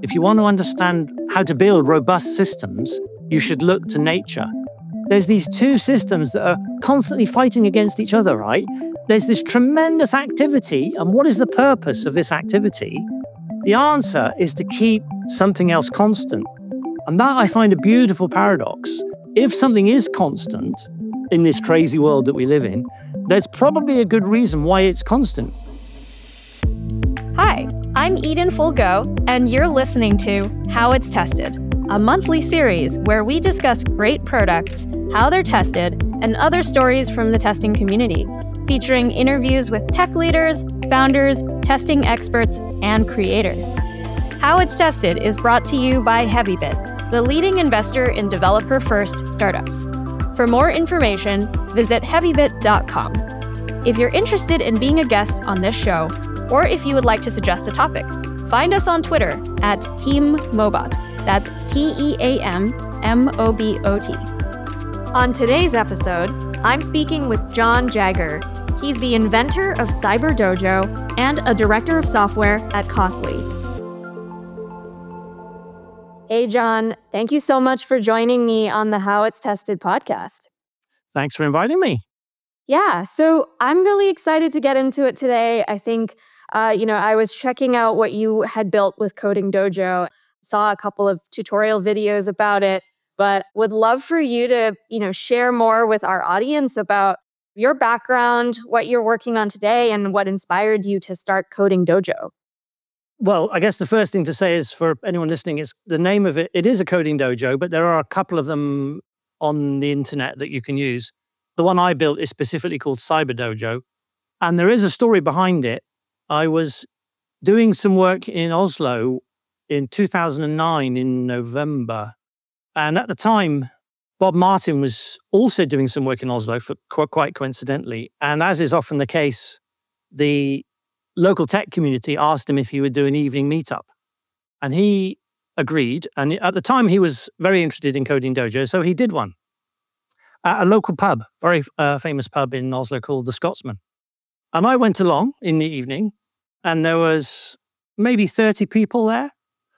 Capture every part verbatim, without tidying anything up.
If you want to understand how to build robust systems, you should look to nature. There's these two systems that are constantly fighting against each other, right? There's this tremendous activity, and what is the purpose of this activity? The answer is to keep something else constant. And that I find a beautiful paradox. If something is constant in this crazy world that we live in, there's probably a good reason why it's constant. Hi, I'm Eden Fulgo, and you're listening to How It's Tested, a monthly series where we discuss great products, how they're tested, and other stories from the testing community, featuring interviews with tech leaders, founders, testing experts, and creators. How It's Tested is brought to you by HeavyBit, the leading investor in developer-first startups. For more information, visit heavybit dot com. If you're interested in being a guest on this show, or if you would like to suggest a topic, find us on Twitter at Team Mobot. That's T E A M M O B O T. On today's episode, I'm speaking with John Jagger. He's the inventor of CyberDojo and a director of software at Costly. Hey, John, thank you so much for joining me on the How It's Tested podcast. Thanks for inviting me. Yeah, so I'm really excited to get into it today. I think, uh, you know, I was checking out what you had built with Coding Dojo, saw a couple of tutorial videos about it, but would love for you to, you know, share more with our audience about your background, what you're working on today, and what inspired you to start Coding Dojo. Well, I guess the first thing to say is for anyone listening is the name of it, it is a Coding Dojo, but there are a couple of them on the internet that you can use. The one I built is specifically called CyberDojo, and there is a story behind it. I was doing some work in Oslo in two thousand nine in November, and at the time, Bob Martin was also doing some work in Oslo, for quite coincidentally. And as is often the case, the local tech community asked him if he would do an evening meetup. And he agreed. And at the time, he was very interested in Coding Dojo, so he did one at a local pub, very uh, famous pub in Oslo called The Scotsman. And I went along in the evening, and there was maybe thirty people there.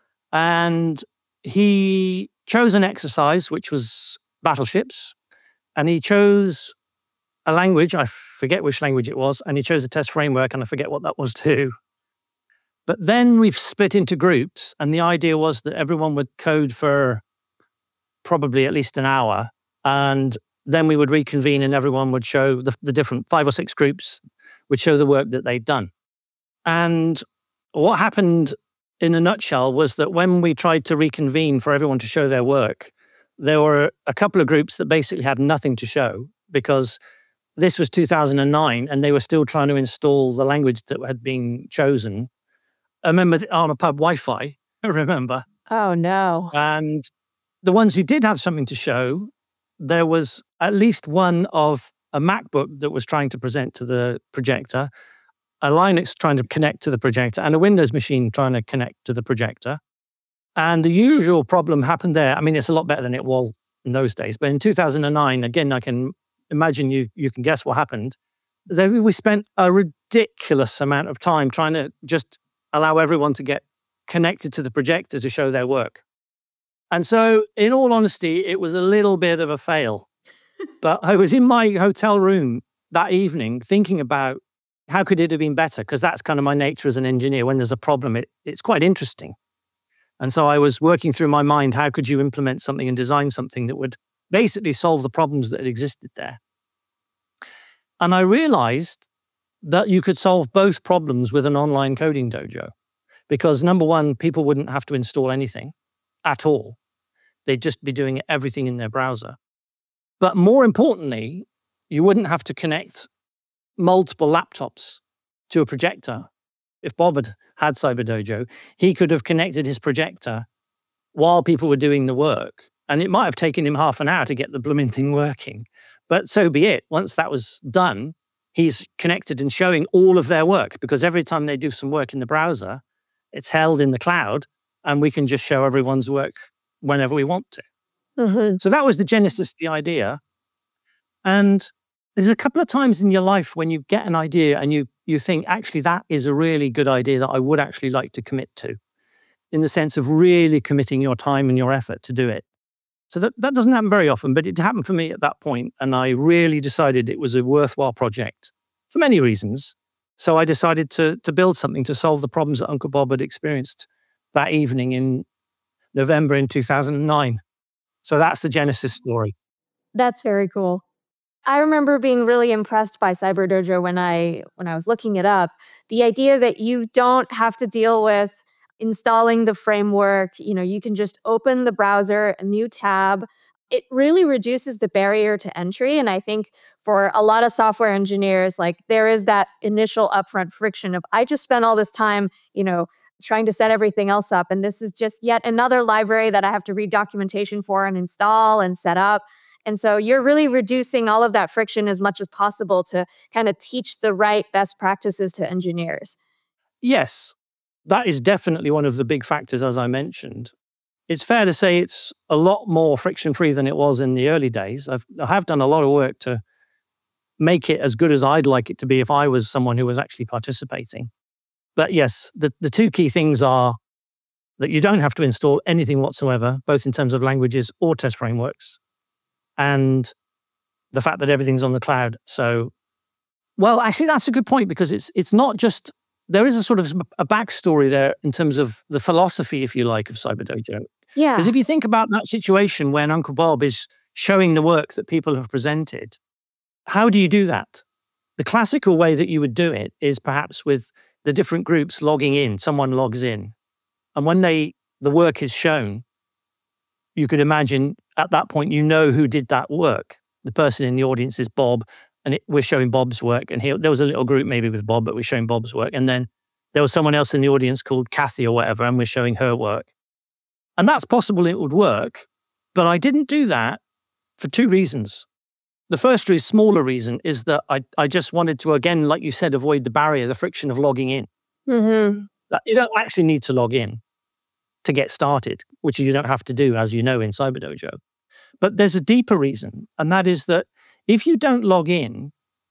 And he chose an exercise, which was battleships. And he chose a language, I forget which language it was, and he chose a test framework, and I forget what that was too. But then we've split into groups, and the idea was that everyone would code for probably at least an hour, and then we would reconvene and everyone would show the, the different five or six groups would show the work that they'd done. And what happened in a nutshell was that when we tried to reconvene for everyone to show their work, there were a couple of groups that basically had nothing to show because this was two thousand nine and they were still trying to install the language that had been chosen. I remember on a pub Wi-Fi, I remember. Oh, no. And the ones who did have something to show, there was at least one of a MacBook that was trying to present to the projector, a Linux trying to connect to the projector, and a Windows machine trying to connect to the projector. And the usual problem happened there. I mean, it's a lot better than it was in those days. But in two thousand nine, again, I can imagine you you can guess what happened. Then we spent a ridiculous amount of time trying to just allow everyone to get connected to the projector to show their work. And so, in all honesty, it was a little bit of a fail. But I was in my hotel room that evening thinking about how could it have been better? Because that's kind of my nature as an engineer. When there's a problem, it, it's quite interesting. And so I was working through my mind, how could you implement something and design something that would basically solve the problems that had existed there? And I realized that you could solve both problems with an online coding dojo. Because number one, people wouldn't have to install anything at all. They'd just be doing everything in their browser. But more importantly, you wouldn't have to connect multiple laptops to a projector. If Bob had had CyberDojo, he could have connected his projector while people were doing the work. And it might have taken him half an hour to get the blooming thing working. But so be it. Once that was done, he's connected and showing all of their work, because every time they do some work in the browser, it's held in the cloud, and we can just show everyone's work whenever we want to. Mm-hmm. So that was the genesis of the idea. And there's a couple of times in your life when you get an idea and you you think, actually, that is a really good idea that I would actually like to commit to. in the sense of really committing your time and your effort to do it. So that, that doesn't happen very often, but it happened for me at that point, and I really decided it was a worthwhile project for many reasons. So I decided to to build something to solve the problems that Uncle Bob had experienced that evening in November in two thousand nine. So that's the genesis story. That's very cool. I remember being really impressed by CyberDojo when I when I was looking it up. The idea that you don't have to deal with installing the framework, you know, you can just open the browser, a new tab. It really reduces the barrier to entry. And I think for a lot of software engineers, like there is that initial upfront friction of, I just spent all this time, you know, trying to set everything else up. And this is just yet another library that I have to read documentation for and install and set up. And so you're really reducing all of that friction as much as possible to kind of teach the right best practices to engineers. Yes, that is definitely one of the big factors, as I mentioned. It's fair to say it's a lot more friction-free than it was in the early days. I've, I have done a lot of work to make it as good as I'd like it to be if I was someone who was actually participating. But yes, the, the two key things are that you don't have to install anything whatsoever, both in terms of languages or test frameworks, and the fact that everything's on the cloud. So, well, actually, that's a good point, because it's it's not just, there is a sort of a backstory there in terms of the philosophy, if you like, of CyberDojo. Yeah. Because if you think about that situation when Uncle Bob is showing the work that people have presented, how do you do that? The classical way that you would do it is perhaps with the different groups logging in. Someone logs in, and when they the work is shown, you could imagine at that point you know who did that work. The person in the audience is Bob, and it, we're showing Bob's work. And he, there was a little group maybe with Bob, but we're showing Bob's work. And then there was someone else in the audience called Kathy or whatever, and we're showing her work. And that's possible it would work, but I didn't do that for two reasons. The first is smaller reason is that I, I just wanted to, again, like you said, avoid the barrier, the friction of logging in. Mm-hmm. That you don't actually need to log in to get started, which you don't have to do, as you know, in CyberDojo. But there's a deeper reason, and that is that if you don't log in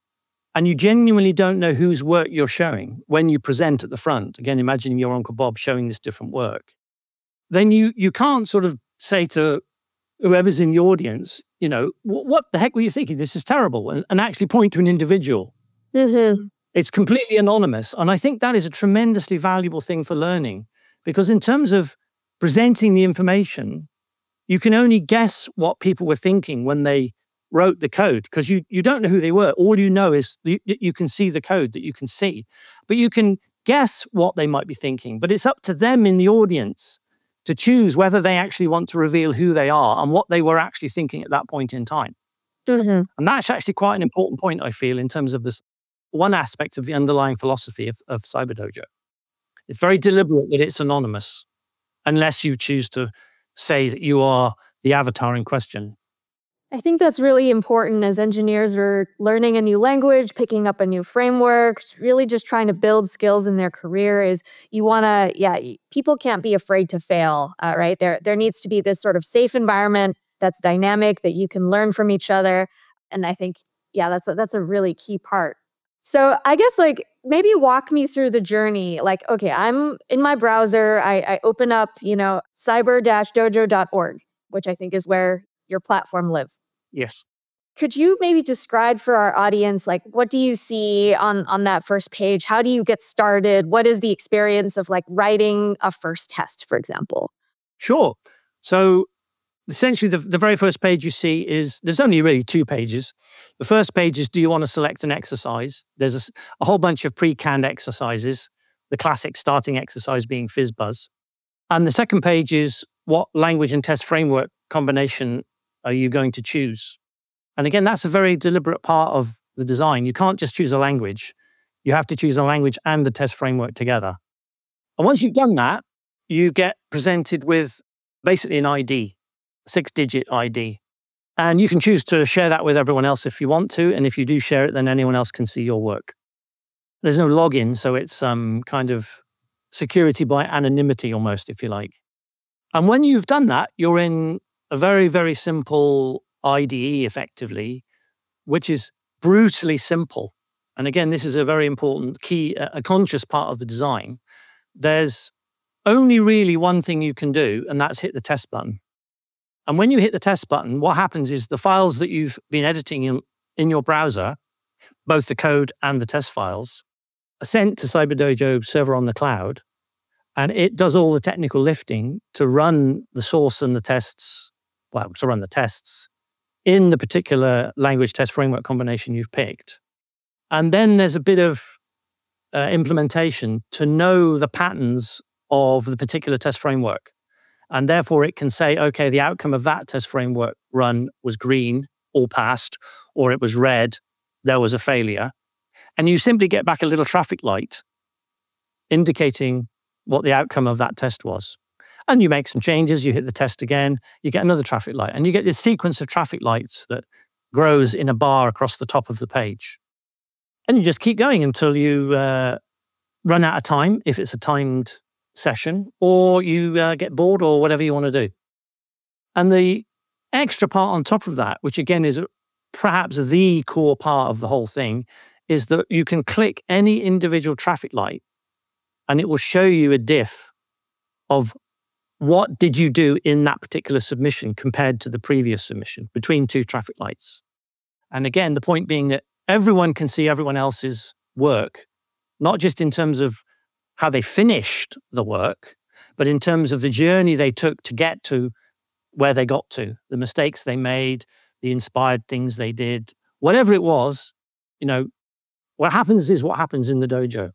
and you genuinely don't know whose work you're showing when you present at the front, again, imagining your Uncle Bob showing this different work, then you you can't sort of say to whoever's in the audience, you know, what the heck were you thinking? This is terrible, and, and actually point to an individual. Mm-hmm. It's completely anonymous. And I think that is a tremendously valuable thing for learning, because in terms of presenting the information, you can only guess what people were thinking when they wrote the code, because you, you don't know who they were. All you know is that you, you can see the code that you can see, but you can guess what they might be thinking. But it's up to them in the audience to choose whether they actually want to reveal who they are and what they were actually thinking at that point in time. Mm-hmm. And that's actually quite an important point, I feel, in terms of this one aspect of the underlying philosophy of, of CyberDojo. It's very deliberate that it's anonymous, unless you choose to say that you are the avatar in question. I think that's really important as engineers are learning a new language, picking up a new framework, really just trying to build skills in their career. Is you want to, yeah, people can't be afraid to fail, uh, right? There, there needs to be this sort of safe environment that's dynamic, that you can learn from each other. And I think, yeah, that's a, that's a really key part. So I guess like maybe walk me through the journey. Like, okay, I'm in my browser. I, I open up, you know, cyber dojo dot org, which I think is where your platform lives. Yes. Could you maybe describe for our audience, like, what do you see on, on that first page? How do you get started? What is the experience of like writing a first test, for example? Sure. So essentially, the, the very first page you see is, there's only really two pages. The first page is, do you want to select an exercise? There's a, a whole bunch of pre-canned exercises, the classic starting exercise being FizzBuzz. And the second page is, what language and test framework combination are you going to choose? And again, that's a very deliberate part of the design. You can't just choose a language. You have to choose a language and the test framework together. And once you've done that, you get presented with basically an I D, six-digit I D. And you can choose to share that with everyone else if you want to. And if you do share it, then anyone else can see your work. There's no login, so it's um, kind of security by anonymity almost, if you like. And when you've done that, you're in a very, very simple I D E, effectively, which is brutally simple. And again, this is a very important key, a conscious part of the design. There's only really one thing you can do, and that's hit the test button. And when you hit the test button, what happens is the files that you've been editing in, in your browser, both the code and the test files, are sent to CyberDojo server on the cloud, and it does all the technical lifting to run the source and the tests, well, to run the tests in the particular language test framework combination you've picked. And then there's a bit of uh, implementation to know the patterns of the particular test framework. And therefore it can say, okay, the outcome of that test framework run was green, all passed, or it was red, there was a failure. And you simply get back a little traffic light indicating what the outcome of that test was. And you make some changes, you hit the test again, you get another traffic light. And you get this sequence of traffic lights that grows in a bar across the top of the page. And you just keep going until you uh, run out of time, if it's a timed session, or you uh, get bored, or whatever you want to do. And the extra part on top of that, which again is perhaps the core part of the whole thing, is that you can click any individual traffic light and it will show you a diff of what did you do in that particular submission compared to the previous submission between two traffic lights. And again, the point being that everyone can see everyone else's work, not just in terms of how they finished the work, but in terms of the journey they took to get to where they got to, the mistakes they made, the inspired things they did, whatever it was. You know, what happens is what happens in the dojo.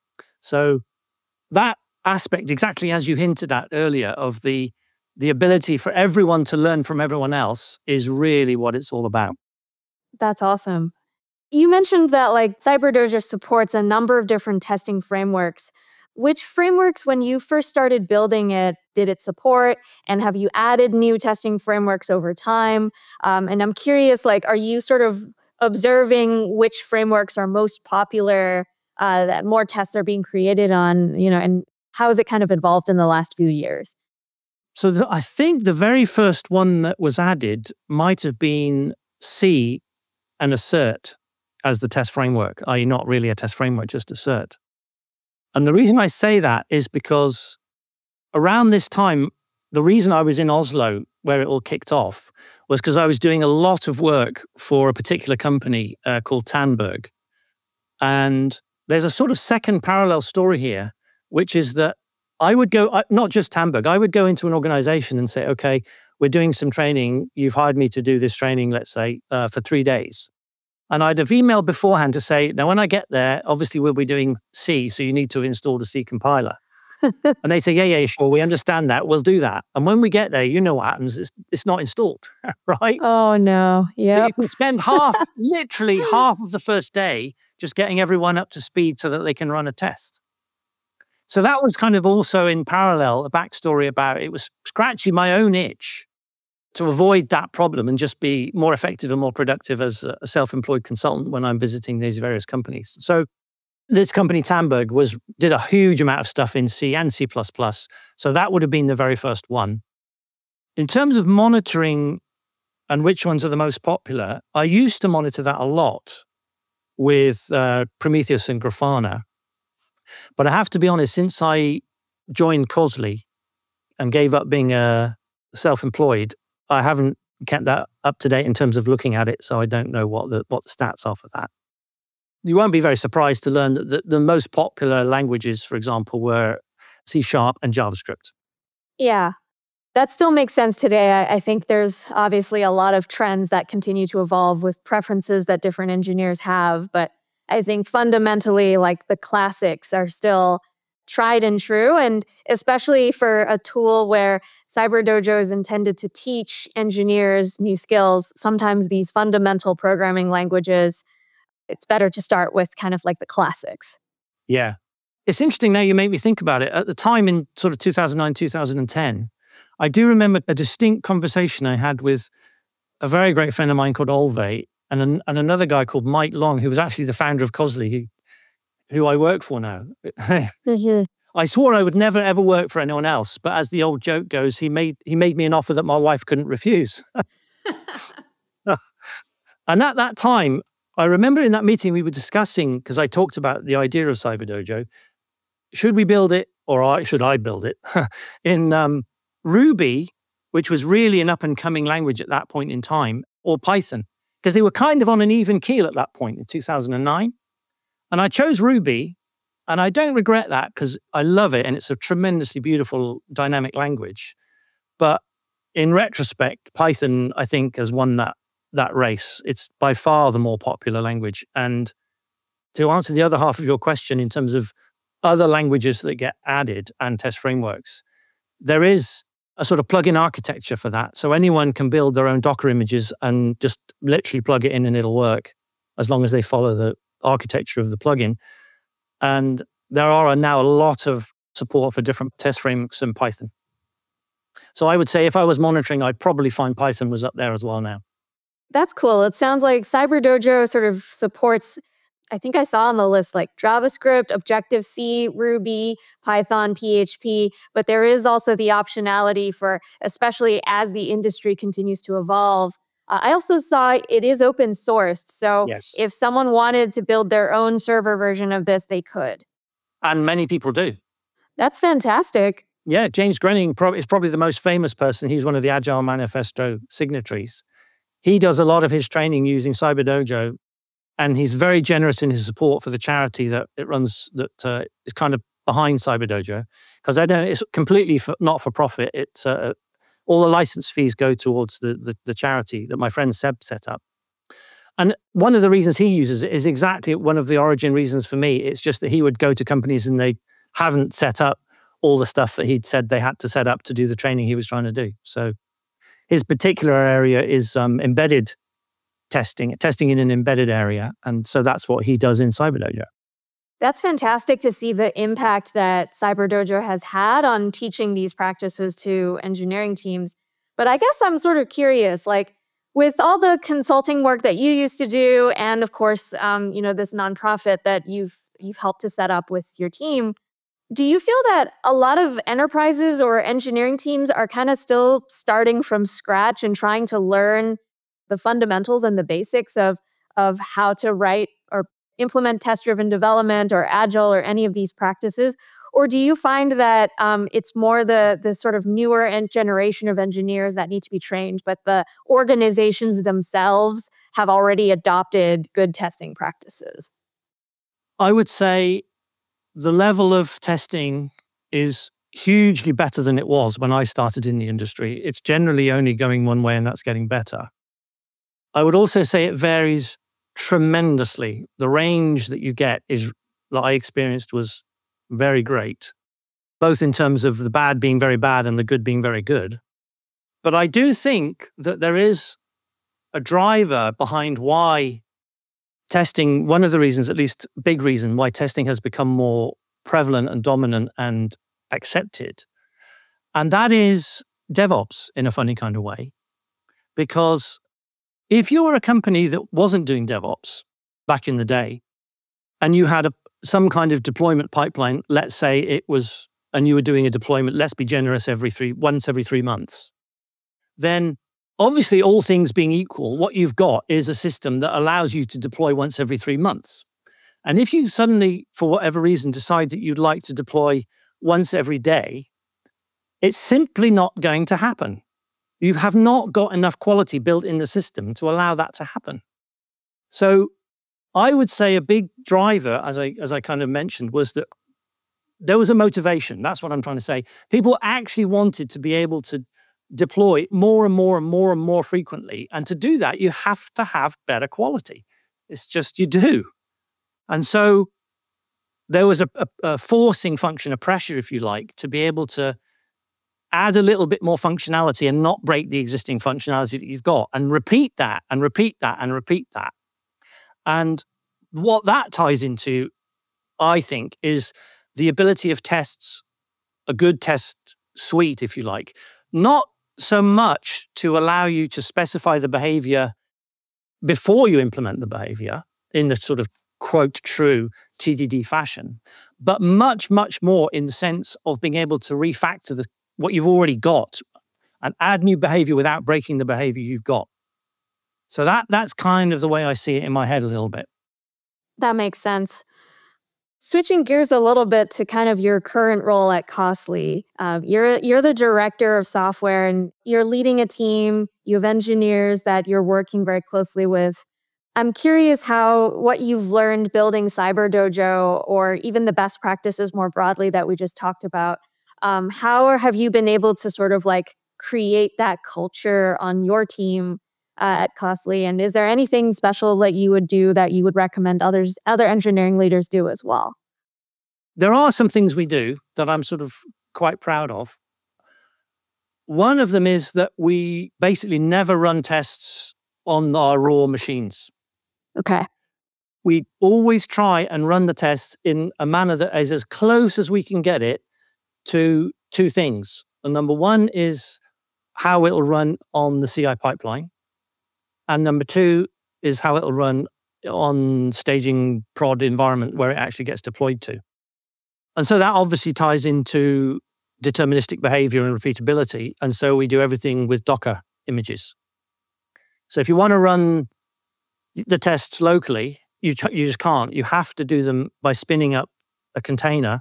So that aspect, exactly as you hinted at earlier, of the the ability for everyone to learn from everyone else is really what it's all about. That's awesome. You mentioned that like CyberDojo supports a number of different testing frameworks. Which frameworks, when you first started building it, did it support? And have you added new testing frameworks over time? Um, and I'm curious, like, are you sort of observing which frameworks are most popular, uh, that more tests are being created on, you know, and how has it kind of evolved in the last few years? So the, I think the very first one that was added might have been C and Assert as the test framework, that is not really a test framework, just Assert. And the reason I say that is because around this time, the reason I was in Oslo, where it all kicked off, was because I was doing a lot of work for a particular company uh, called Tandberg. And there's a sort of second parallel story here, which is that I would go, not just Tandberg, I would go into an organization and say, okay, we're doing some training. You've hired me to do this training, let's say, uh, for three days. And I'd have emailed beforehand to say, now, when I get there, obviously we'll be doing C, so you need to install the C compiler. And they say, yeah, yeah, sure, we understand that. We'll do that. And when we get there, you know what happens. It's, it's not installed, right? Oh, no. Yeah. So you can spend half, literally half of the first day just getting everyone up to speed so that they can run a test. So that was kind of also in parallel, a backstory about it was scratching my own itch to avoid that problem and just be more effective and more productive as a self-employed consultant when I'm visiting these various companies. So this company, Tandberg, was did a huge amount of stuff in C and C plus plus. So that would have been the very first one. In terms of monitoring and which ones are the most popular, I used to monitor that a lot with uh, Prometheus and Grafana. But I have to be honest, since I joined Cosley and gave up being a self-employed, I haven't kept that up to date in terms of looking at it, so I don't know what the what the stats are for that. You won't be very surprised to learn that the, the most popular languages, for example, were C Sharp and JavaScript. Yeah, that still makes sense today. I, I think there's obviously a lot of trends that continue to evolve with preferences that different engineers have, but I think fundamentally, like the classics are still tried and true, and especially for a tool where CyberDojo is intended to teach engineers new skills, sometimes these fundamental programming languages, it's better to start with kind of like the classics. Yeah. It's interesting now you make me think about it. At the time in sort of two thousand nine, two thousand ten, I do remember a distinct conversation I had with a very great friend of mine called Olve and, an, and another guy called Mike Long, who was actually the founder of Cosley, who, who I work for now. I swore I would never, ever work for anyone else. But as the old joke goes, he made he made me an offer that my wife couldn't refuse. And at that time, I remember in that meeting we were discussing, because I talked about the idea of CyberDojo, should we build it or I, should I build it, in um, Ruby, which was really an up-and-coming language at that point in time, or Python, because they were kind of on an even keel at that point in two thousand nine. And I chose Ruby, and I don't regret that because I love it, and it's a tremendously beautiful, dynamic language. But in retrospect, Python, I think, has won that that race. It's by far the more popular language. And to answer the other half of your question in terms of other languages that get added and test frameworks, there is a sort of plugin architecture for that. So anyone can build their own Docker images and just literally plug it in and it'll work as long as they follow the architecture of the plugin. And there are now a lot of support for different test frameworks in Python. So I would say if I was monitoring, I'd probably find Python was up there as well now. That's cool. It sounds like CyberDojo sort of supports, I think I saw on the list, like JavaScript, Objective-C, Ruby, Python, P H P, but there is also the optionality for, especially as the industry continues to evolve. Uh, I also saw it is open sourced. So yes. If someone wanted to build their own server version of this, they could. And many people do. That's fantastic. Yeah, James Grenning is probably the most famous person. He's one of the Agile Manifesto signatories. He does a lot of his training using CyberDojo, and he's very generous in his support for the charity that it runs, that uh, is kind of behind CyberDojo, because I don't. It's completely for, not for profit. It uh, all the license fees go towards the, the the charity that my friend Seb set up. And one of the reasons he uses it is exactly one of the origin reasons for me. It's just that he would go to companies and they haven't set up all the stuff that he'd said they had to set up to do the training he was trying to do. So his particular area is um, embedded testing, testing in an embedded area. And so that's what he does in CyberDojo. That's fantastic to see the impact that CyberDojo has had on teaching these practices to engineering teams. But I guess I'm sort of curious, like with all the consulting work that you used to do, and of course, um, you know, this nonprofit that you've you've helped to set up with your team, do you feel that a lot of enterprises or engineering teams are kind of still starting from scratch and trying to learn the fundamentals and the basics of, of how to write or implement test-driven development or agile or any of these practices? Or do you find that um, it's more the, the sort of newer en- generation of engineers that need to be trained, but the organizations themselves have already adopted good testing practices? I would say the level of testing is hugely better than it was when I started in the industry. It's generally only going one way, and that's getting better. I would also say it varies tremendously. The range that you get is, that I experienced, was very great, both in terms of the bad being very bad and the good being very good. But I do think that there is a driver behind why testing, one of the reasons, at least big reason, why testing has become more prevalent and dominant and accepted. And that is DevOps in a funny kind of way. Because if you were a company that wasn't doing DevOps back in the day, and you had a, some kind of deployment pipeline, let's say it was, and you were doing a deployment, let's be generous, every three, once every three months, then obviously, all things being equal, what you've got is a system that allows you to deploy once every three months. And if you suddenly, for whatever reason, decide that you'd like to deploy once every day, it's simply not going to happen. You have not got enough quality built in the system to allow that to happen. So I would say a big driver, as I, as I kind of mentioned, was that there was a motivation. That's what I'm trying to say. People actually wanted to be able to deploy more and more and more and more frequently. And to do that, you have to have better quality. It's just you do. And so there was a, a, a forcing function, a pressure, if you like, to be able to add a little bit more functionality and not break the existing functionality that you've got, and repeat that and repeat that and repeat that. And what that ties into, I think, is the ability of tests, a good test suite, if you like, not so much to allow you to specify the behavior before you implement the behavior in the sort of quote true T D D fashion, but much, much more in the sense of being able to refactor the, what you've already got and add new behavior without breaking the behavior you've got. So that that's kind of the way I see it in my head a little bit. That makes sense. Switching gears a little bit to kind of your current role at Costly, um, you're you're the director of software, and you're leading a team. You have engineers that you're working very closely with. I'm curious how what you've learned building CyberDojo, or even the best practices more broadly that we just talked about. Um, how have you been able to sort of like create that culture on your team uh, at Costly? And is there anything special that you would do that you would recommend others, other engineering leaders do as well? There are some things we do that I'm sort of quite proud of. One of them is that we basically never run tests on our raw machines. Okay. We always try and run the tests in a manner that is as close as we can get it to two things. And number one is how it'll run on the C I pipeline. And number two is how it'll run on staging prod environment where it actually gets deployed to. And so that obviously ties into deterministic behavior and repeatability. And so we do everything with Docker images. So if you want to run the tests locally, you, you just can't. You have to do them by spinning up a container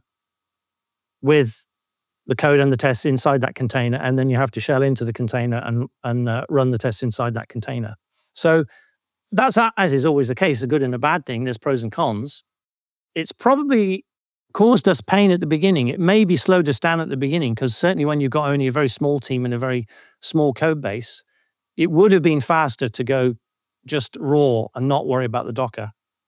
with the code and the tests inside that container, and then you have to shell into the container and, and uh, run the tests inside that container. So that's, as is always the case, a good and a bad thing. There's pros and cons. It's probably caused us pain at the beginning. It maybe slowed us down at the beginning, because certainly when you've got only a very small team and a very small code base, it would have been faster to go just raw and not worry about the Docker.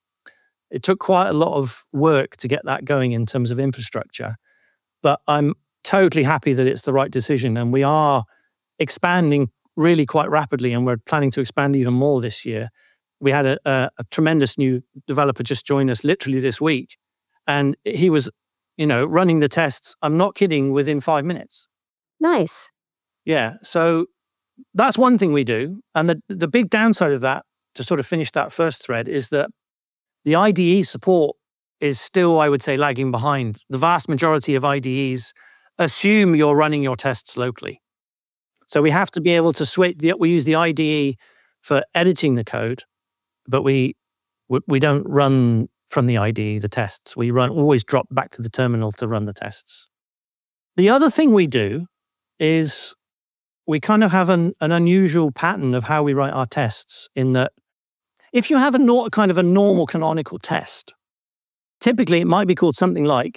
It took quite a lot of work to get that going in terms of infrastructure, but I'm totally happy that it's the right decision. And we are expanding really quite rapidly, and we're planning to expand even more this year. We had a, a, a tremendous new developer just join us literally this week, and he was, you know, running the tests, I'm not kidding, within five minutes. Nice. Yeah, so that's one thing we do. And the, the big downside of that, to sort of finish that first thread, is that the I D E support is still, I would say, lagging behind. The vast majority of I D Es assume you're running your tests locally. So we have to be able to switch. We use the I D E for editing the code, but we we don't run from the I D E the tests. We run always drop back to the terminal to run the tests. The other thing we do is we kind of have an, an unusual pattern of how we write our tests, in that if you have a nor- kind of a normal canonical test, typically it might be called something like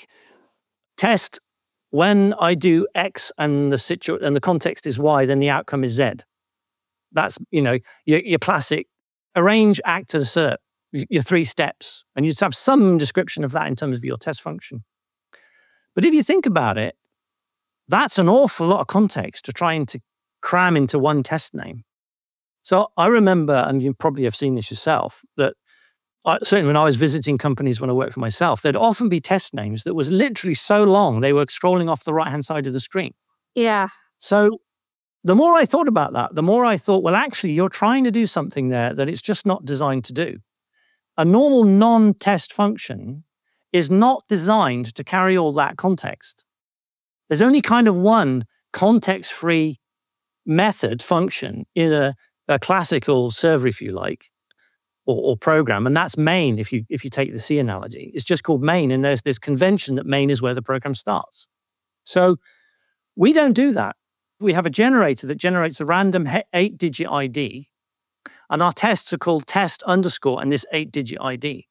test when I do X and the situ- and the context is Y, then the outcome is Z. That's, you know, your, your classic arrange, act, and assert, your three steps. And you just have some description of that in terms of your test function. But if you think about it, that's an awful lot of context to try and to cram into one test name. So I remember, and you probably have seen this yourself, that I, certainly when I was visiting companies when I worked for myself, there'd often be test names that was literally so long, they were scrolling off the right-hand side of the screen. Yeah. So the more I thought about that, the more I thought, well, actually, you're trying to do something there that it's just not designed to do. A normal non-test function is not designed to carry all that context. There's only kind of one context-free method function in a, a classical server, if you like, or, or program, and that's main. If you if you take the C analogy, it's just called main, and there's this convention that main is where the program starts. So we don't do that. We have a generator that generates a random eight-digit I D, and our tests are called test underscore and this eight-digit I D.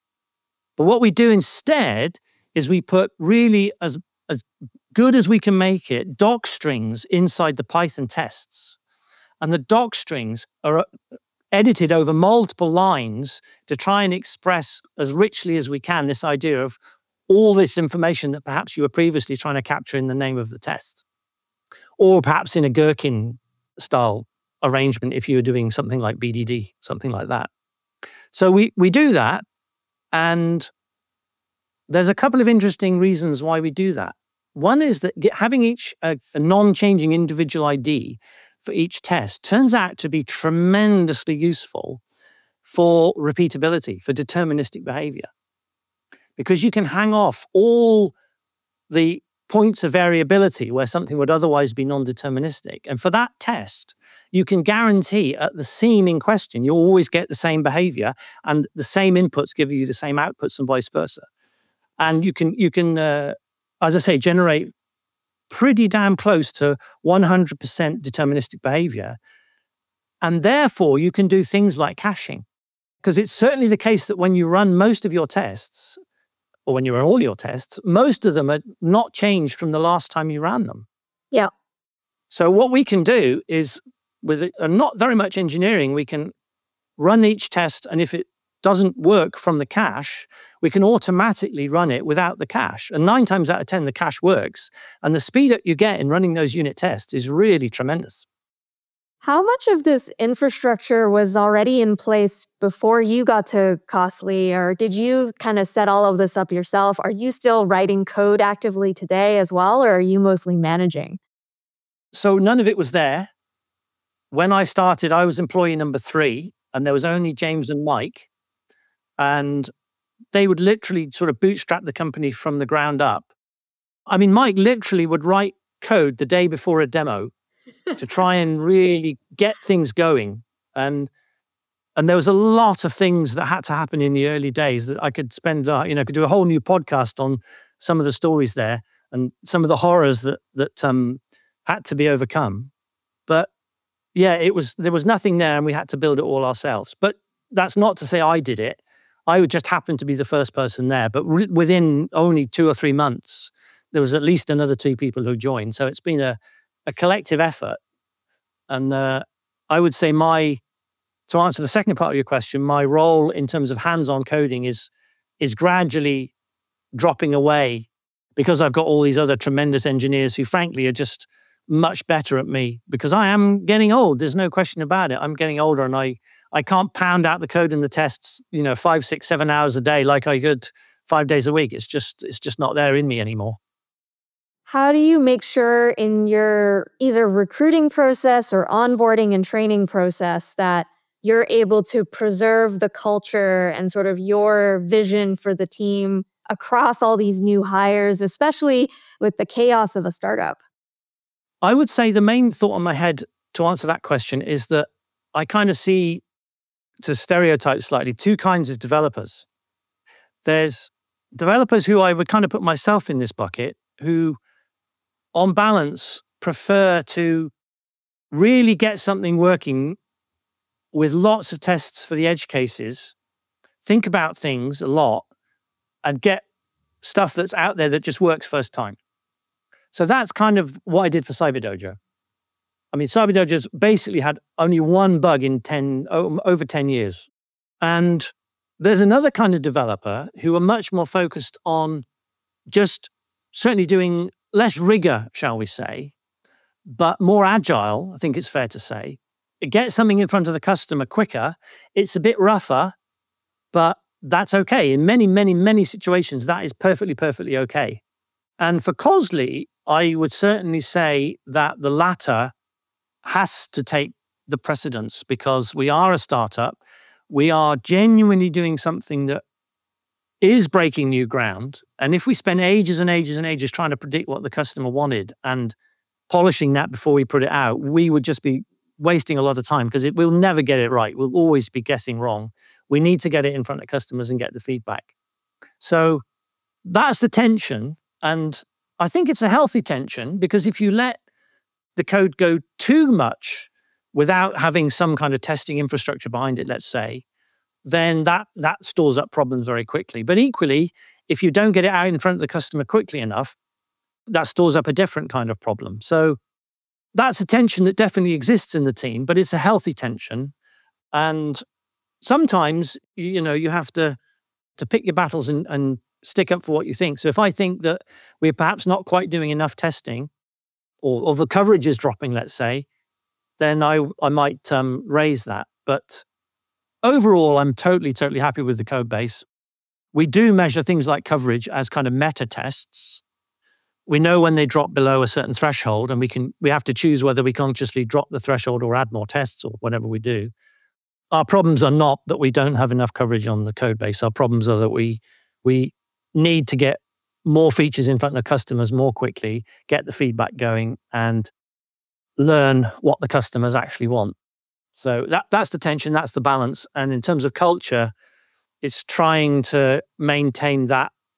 But what we do instead is we put really as as good as we can make it, doc strings inside the Python tests. And the doc strings are edited over multiple lines to try and express as richly as we can this idea of all this information that perhaps you were previously trying to capture in the name of the test. Or perhaps in a Gherkin style arrangement if you were doing something like B D D, something like that. So we, we do that, and there's a couple of interesting reasons why we do that. One is that having each a, a non-changing individual I D for each test turns out to be tremendously useful for repeatability, for deterministic behavior. Because you can hang off all the points of variability where something would otherwise be non-deterministic. And for that test, you can guarantee at the scene in question, you'll always get the same behavior, and the same inputs give you the same outputs and vice versa. And you can, you can uh, as I say, generate pretty damn close to one hundred percent deterministic behavior. And therefore, you can do things like caching. Because it's certainly the case that when you run most of your tests, or when you run all your tests, most of them are not changed from the last time you ran them. Yeah. So what we can do is, with uh, not very much engineering, we can run each test, and if it doesn't work from the cache, we can automatically run it without the cache. And nine times out of ten, the cache works. And the speed that you get in running those unit tests is really tremendous. How much of this infrastructure was already in place before you got to Costly, or did you kind of set all of this up yourself? Are you still writing code actively today as well, or are you mostly managing? So none of it was there. When I started, I was employee number three, and there was only James and Mike. And they would literally sort of bootstrap the company from the ground up. I mean, Mike literally would write code the day before a demo to try and really get things going. And and there was a lot of things that had to happen in the early days that I could spend, uh, you know, could do a whole new podcast on some of the stories there and some of the horrors that that um, had to be overcome. But yeah, it was there was nothing there, and we had to build it all ourselves. But that's not to say I did it. I would just happen to be the first person there. But re- within only two or three months, there was at least another two people who joined. So it's been a, a collective effort. And uh, I would say my, to answer the second part of your question, my role in terms of hands-on coding is, is gradually dropping away because I've got all these other tremendous engineers who frankly are just much better at me, because I am getting old. There's no question about it. I'm getting older, and I, I can't pound out the code and the tests, you know, five, six, seven hours a day like I could five days a week. It's just, it's just not there in me anymore. How do you make sure in your either recruiting process or onboarding and training process that you're able to preserve the culture and sort of your vision for the team across all these new hires, especially with the chaos of a startup? I would say the main thought on my head to answer that question is that I kind of see, to stereotype slightly, two kinds of developers. There's developers who I would kind of put myself in this bucket, who on balance prefer to really get something working with lots of tests for the edge cases, think about things a lot, and get stuff that's out there that just works first time. So that's kind of what I did for CyberDojo. I mean, CyberDojo's basically had only one bug in ten, over ten years. And there's another kind of developer who are much more focused on just certainly doing less rigor, shall we say, but more agile, I think it's fair to say. Get something in front of the customer quicker. It's a bit rougher, but that's okay. In many, many, many situations, that is perfectly, perfectly okay. And for Costly, I would certainly say that the latter has to take the precedence, because we are a startup. We are genuinely doing something that is breaking new ground. And if we spend ages and ages and ages trying to predict what the customer wanted and polishing that before we put it out, we would just be wasting a lot of time, because it we'll never get it right. We'll always be guessing wrong. We need to get it in front of customers and get the feedback. So that's the tension. And I think it's a healthy tension, because if you let the code go too much without having some kind of testing infrastructure behind it, let's say, then that that stores up problems very quickly. But equally, if you don't get it out in front of the customer quickly enough, that stores up a different kind of problem. So that's a tension that definitely exists in the team, but it's a healthy tension. And sometimes, you know, you have to to pick your battles and, and stick up for what you think. So if I think that we're perhaps not quite doing enough testing, or, or the coverage is dropping, let's say, then I I might um, raise that. But overall, I'm totally, totally happy with the code base. We do measure things like coverage as kind of meta tests. We know when they drop below a certain threshold, and we can we have to choose whether we consciously drop the threshold or add more tests or whatever we do. Our problems are not that we don't have enough coverage on the code base. Our problems are that we we need to get more features in front of customers more quickly, get the feedback going, and learn what the customers actually want. So that that's the tension, that's the balance. And in terms of culture, it's trying to maintain that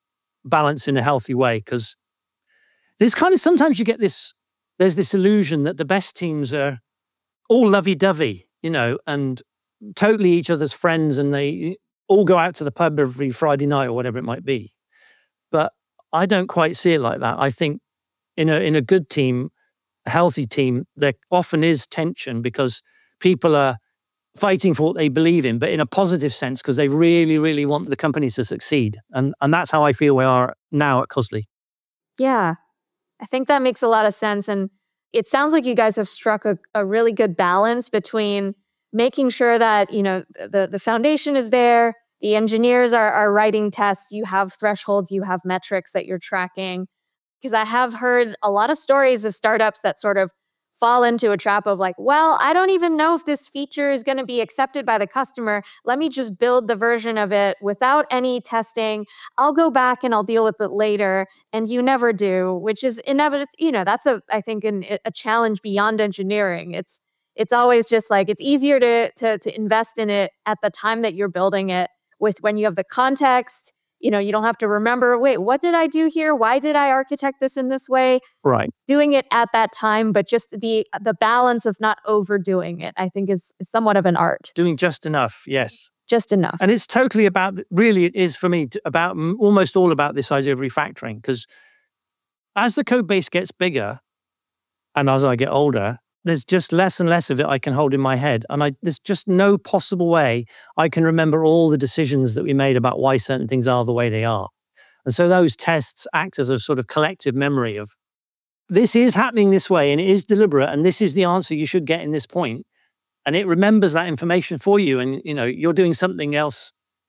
balance in a healthy way. Because there's kind of, sometimes you get this, there's this illusion that the best teams are all lovey-dovey, you know, and totally each other's friends, and they all go out to the pub every Friday night or whatever it might be. But I don't quite see it like that. I think in a in a good team, a healthy team, there often is tension because people are fighting for what they believe in, but in a positive sense, because they really, really want the company to succeed. And and that's how I feel we are now at Cosly. Yeah, I think that makes a lot of sense. And it sounds like you guys have struck a, a really good balance between making sure that, you know, the, the foundation is there, the engineers are, are writing tests, you have thresholds, you have metrics that you're tracking. Because I have heard a lot of stories of startups that sort of fall into a trap of like, well, I don't even know if this feature is going to be accepted by the customer. Let me just build the version of it without any testing. I'll go back and I'll deal with it later. And you never do, which is inevitable. You know, that's a, I think, an, a challenge beyond engineering. It's it's always just like, it's easier to, to to invest in it at the time that you're building it with when you have the context. You know, you don't have to remember, wait, what did I do here? Why did I architect this in this way? Right. Doing it at that time, but just the the balance of not overdoing it, I think is, is somewhat of an art. Doing just enough, yes. Just enough. And it's totally about, really it is for me, about almost all about this idea of refactoring. Because as the code base gets bigger and as I get older, there's just less and less of it I can hold in my head. And I, there's just no possible way I can remember all the decisions that we made about why certain things are the way they are. And so those tests act as a sort of collective memory of, this is happening this way and it is deliberate and this is the answer you should get in this point. And it remembers that information for you. And, you know, you're doing something else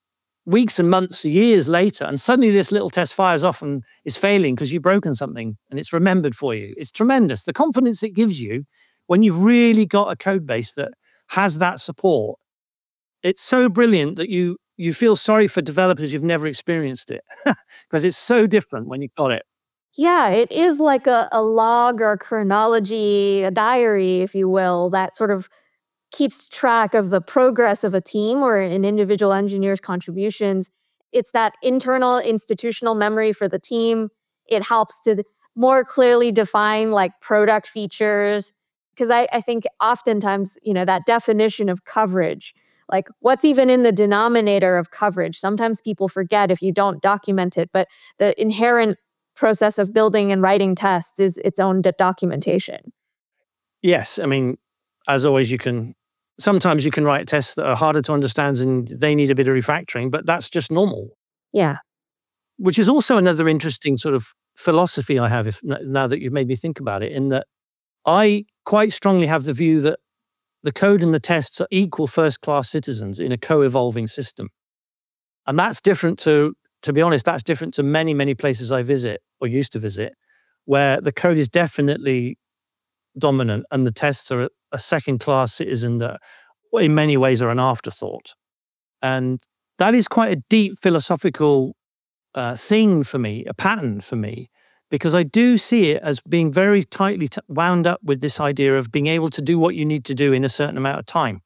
weeks and months, years later, and suddenly this little test fires off and is failing because you've broken something and it's remembered for you. It's tremendous. The confidence it gives you when you've really got a code base that has that support, it's so brilliant that you you feel sorry for developers who've never experienced it because it's so different when you've got it. Yeah, it is like a, a log or a chronology, a diary, if you will, that sort of keeps track of the progress of a team or an individual engineer's contributions. It's that internal institutional memory for the team. It helps to more clearly define like product features. Because I, I think oftentimes, you know, that definition of coverage, like what's even in the denominator of coverage, sometimes people forget if you don't document it, but the inherent process of building and writing tests is its own d- documentation. Yes. I mean, as always, you can, sometimes you can write tests that are harder to understand and they need a bit of refactoring, but that's just normal. Yeah. Which is also another interesting sort of philosophy I have, if now that you've made me think about it, in that I quite strongly have the view that the code and the tests are equal first-class citizens in a co-evolving system. And that's different to, to be honest, that's different to many, many places I visit or used to visit, where the code is definitely dominant and the tests are a second-class citizen that in many ways are an afterthought. And that is quite a deep philosophical uh, thing for me, a pattern for me, because I do see it as being very tightly t- wound up with this idea of being able to do what you need to do in a certain amount of time.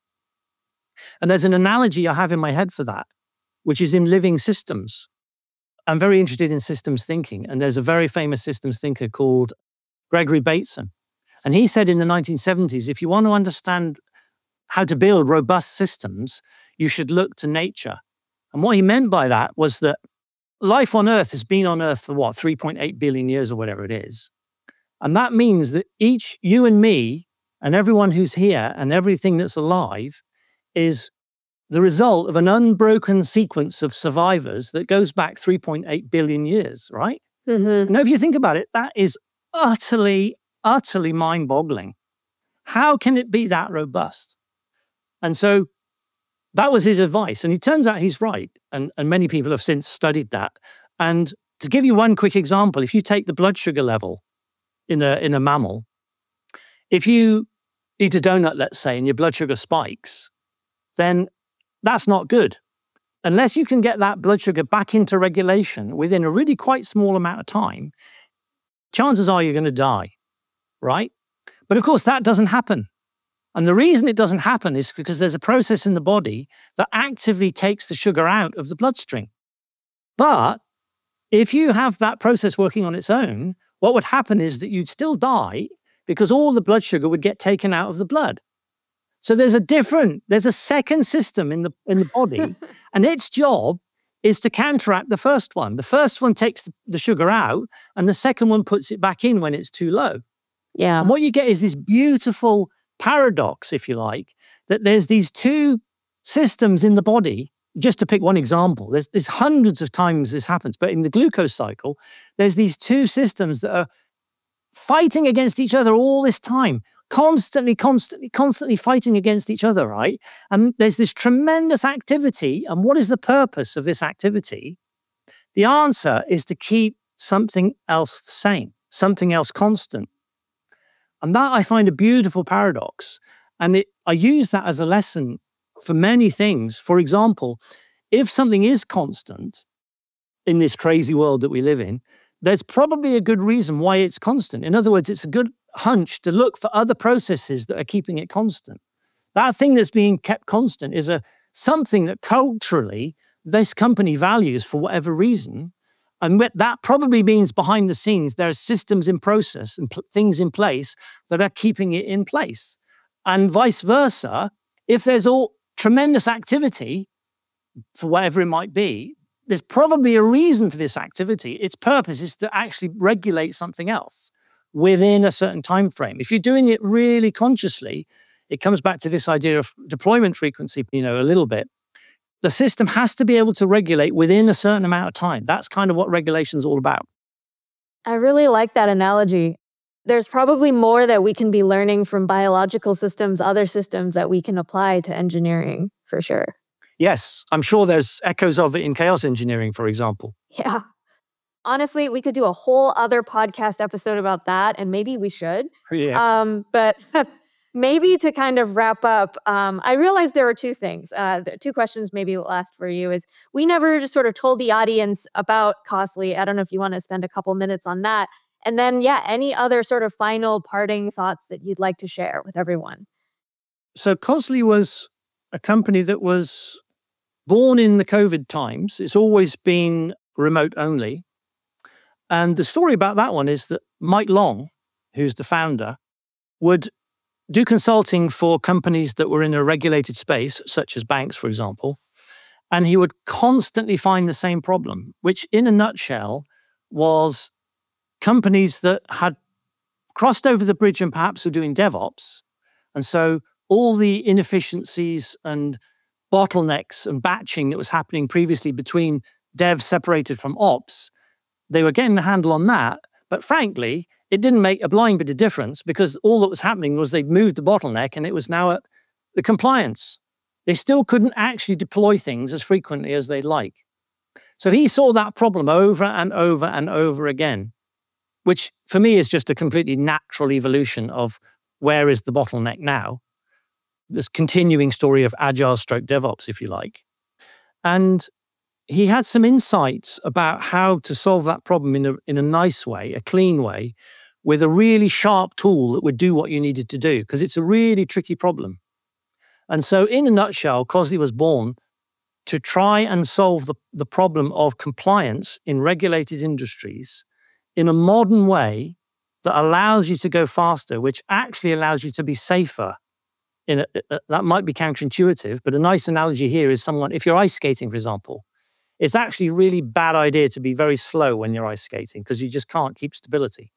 And there's an analogy I have in my head for that, which is in living systems. I'm very interested in systems thinking, and there's a very famous systems thinker called Gregory Bateson. And he said in the nineteen seventies, if you want to understand how to build robust systems, you should look to nature. And what he meant by that was that life on Earth has been on Earth for what, three point eight billion years or whatever it is. And that means that each, you and me, and everyone who's here, and everything that's alive is the result of an unbroken sequence of survivors that goes back three point eight billion years, right? Mm-hmm. Now, if you think about it, that is utterly, utterly mind-boggling. How can it be that robust? And so that was his advice. And it turns out he's right. And, and many people have since studied that. And to give you one quick example, if you take the blood sugar level in a, in a mammal, if you eat a donut, let's say, and your blood sugar spikes, then that's not good. Unless you can get that blood sugar back into regulation within a really quite small amount of time, chances are you're going to die, right? But of course, that doesn't happen. And the reason it doesn't happen is because there's a process in the body that actively takes the sugar out of the bloodstream. But If you have that process working on its own, what would happen is that you'd still die because all the blood sugar would get taken out of the blood. So there's a different, there's a second system in the in the body, and its job is to counteract the first one. The first one takes the sugar out, and the second one puts it back in when it's too low. Yeah. And what you get is this beautiful paradox, if you like, that there's these two systems in the body. Just to pick one example, there's, there's hundreds of times this happens, but in the glucose cycle, there's these two systems that are fighting against each other all this time, constantly, constantly, constantly fighting against each other, right? And there's this tremendous activity. And what is the purpose of this activity? The answer is to keep something else the same, something else constant. And that I find a beautiful paradox. And it, I use that as a lesson for many things. For example, if something is constant in this crazy world that we live in, there's probably a good reason why it's constant. In other words, it's a good hunch to look for other processes that are keeping it constant. That thing that's being kept constant is a something that culturally this company values for whatever reason. And that probably means behind the scenes, there are systems in process and pl- things in place that are keeping it in place. And vice versa, if there's all tremendous activity, for whatever it might be, there's probably a reason for this activity. Its purpose is to actually regulate something else within a certain time frame. If you're doing it really consciously, it comes back to this idea of deployment frequency, you know, a little bit. The system has to be able to regulate within a certain amount of time. That's kind of what regulation is all about. I really like that analogy. There's probably more that we can be learning from biological systems, other systems that we can apply to engineering, for sure. Yes, I'm sure there's echoes of it in chaos engineering, for example. Yeah. Honestly, we could do a whole other podcast episode about that, and maybe we should. Yeah. Um, but maybe to kind of wrap up, um, I realized there are two things. Uh, there are two questions maybe last for you is we never just sort of told the audience about Cosly. I don't know if you want to spend a couple minutes on that. And then, yeah, any other sort of final parting thoughts that you'd like to share with everyone? So Cosly was a company that was born in the COVID times. It's always been remote only. And the story about that one is that Mike Long, who's the founder, would do consulting for companies that were in a regulated space, such as banks, for example. And he would constantly find the same problem, which in a nutshell was companies that had crossed over the bridge and perhaps were doing DevOps. And so all the inefficiencies and bottlenecks and batching that was happening previously between dev separated from ops, they were getting a handle on that. But frankly, it didn't make a blind bit of difference because all that was happening was they'd moved the bottleneck and it was now at the compliance. They still couldn't actually deploy things as frequently as they'd like. So he saw that problem over and over and over again, which for me is just a completely natural evolution of where is the bottleneck now? This continuing story of agile stroke DevOps, if you like. And he had some insights about how to solve that problem in a, in a nice way, a clean way, with a really sharp tool that would do what you needed to do, because it's a really tricky problem. And so in a nutshell, Cosly was born to try and solve the, the problem of compliance in regulated industries in a modern way that allows you to go faster, which actually allows you to be safer. In a, a, that might be counterintuitive, but a nice analogy here is someone, if you're ice skating, for example, it's actually a really bad idea to be very slow when you're ice skating because you just can't keep stability.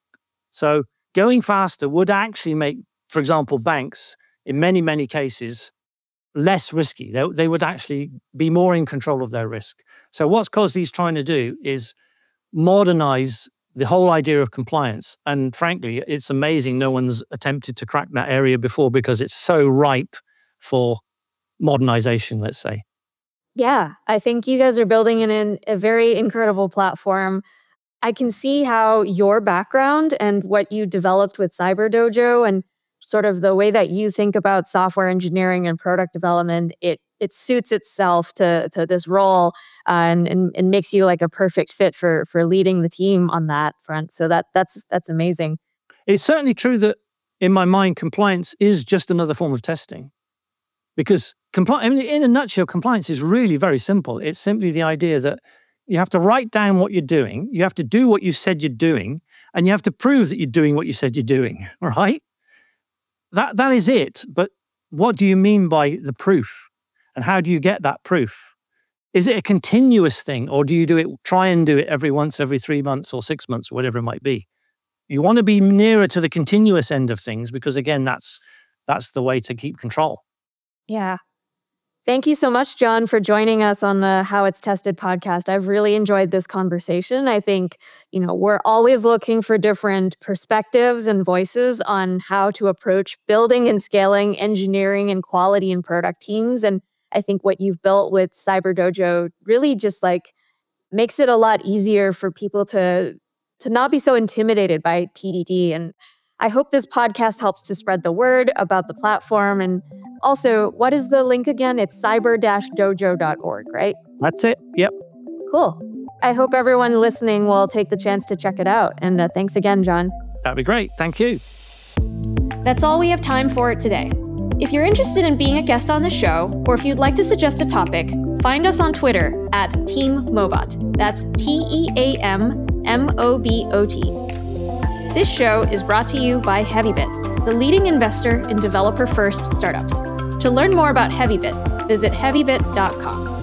So going faster would actually make, for example, banks, in many, many cases, less risky. They, they would actually be more in control of their risk. So what Cosly's trying to do is modernize the whole idea of compliance. And frankly, it's amazing no one's attempted to crack that area before because it's so ripe for modernization, let's say. Yeah, I think you guys are building in a very incredible platform. I can see how your background and what you developed with CyberDojo and sort of the way that you think about software engineering and product development, it it suits itself to to this role uh, and, and and makes you like a perfect fit for for leading the team on that front. So that that's that's amazing. It's certainly true that in my mind, compliance is just another form of testing. Because compli- I mean, in a nutshell, compliance is really very simple. It's simply the idea that You have to write down what you're doing. You have to do what you said you're doing, and you have to prove that you're doing what you said you're doing, all right? That, that is it. But what do you mean by the proof? And how do you get that proof? Is it a continuous thing, or do you do it, try and do it every once, every three months or six months, or whatever it might be? You want to be nearer to the continuous end of things because, again, that's that's the way to keep control. Yeah. Thank you so much, John, for joining us on the How It's Tested podcast. I've really enjoyed this conversation. I think, you know, we're always looking for different perspectives and voices on how to approach building and scaling engineering and quality and product teams. And I think what you've built with CyberDojo really just like makes it a lot easier for people to, to not be so intimidated by T D D. And I hope this podcast helps to spread the word about the platform. And also, what is the link again? It's cyber dash dojo dot org, right? That's it. Yep. Cool. I hope everyone listening will take the chance to check it out. And uh, thanks again, John. That'd be great. Thank you. That's all we have time for today. If you're interested in being a guest on the show, or if you'd like to suggest a topic, find us on Twitter at Team Mobot. That's T E A M M O B O T. This show is brought to you by HeavyBit, the leading investor in developer-first startups. To learn more about HeavyBit, visit heavybit dot com.